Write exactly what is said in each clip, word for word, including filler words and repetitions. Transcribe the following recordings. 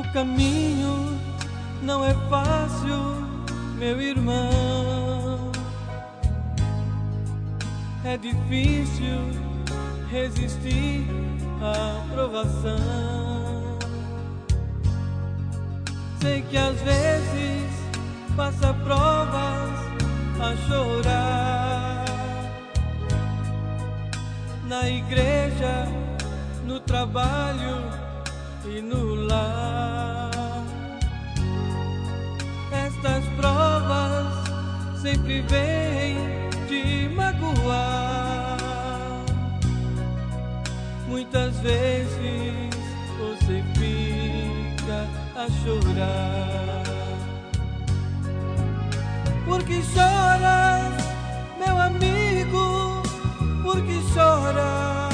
caminho não é fácil, meu irmão. É difícil resistir à provação. Sei que às vezes passa provas a chorar, na igreja, no trabalho e no lar. Estas provas sempre vêm te magoar. Muitas vezes você fica a chorar. Por que choras, meu amigo? Por que choras?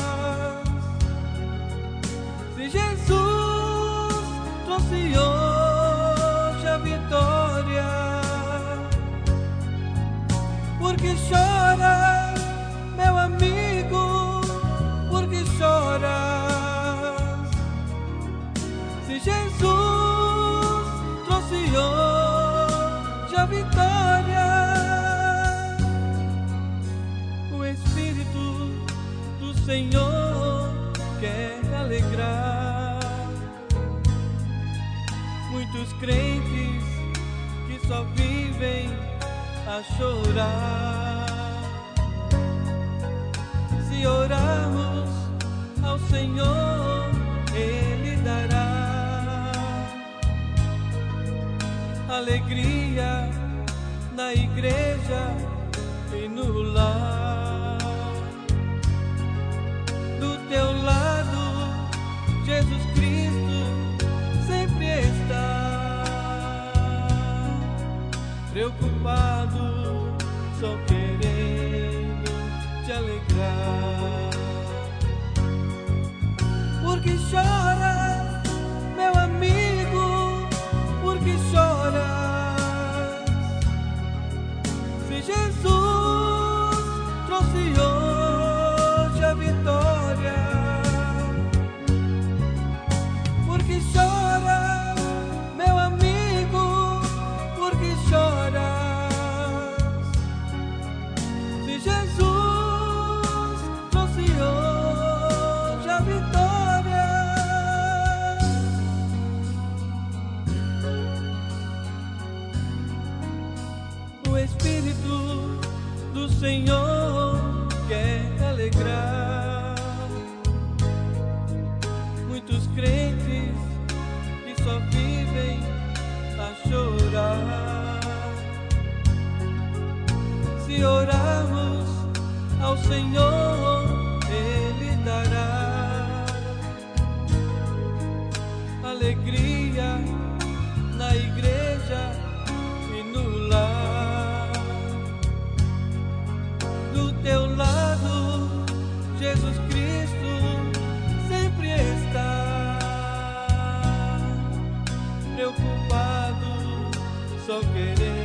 Se Jesus trouxe hoje a vitória. Por que choras, meu amigo? Por que choras? Se Jesus trouxe hoje a vitória. O Espírito do Senhor quer alegrar muitos crentes que só vivem a chorar. Se orarmos ao Senhor, Ele dará alegria na igreja e no lar. Do teu lado, Jesus Cristo sempre está, preocupado, só querendo te alegrar. Por que choras, meu amigo? Por que choras? Se Jesus trouxe hoje a vitória. Por que choras, meu amigo? Por que choras? Se Jesus trouxe hoje a vitória. O Espírito do Senhor quer alegrar muitos crentes que só vivem a chorar. Se orarmos ao Senhor, Ele dará alegria na igreja e no lar. Do teu lado, Jesus Cristo sempre está, preocupado, só querendo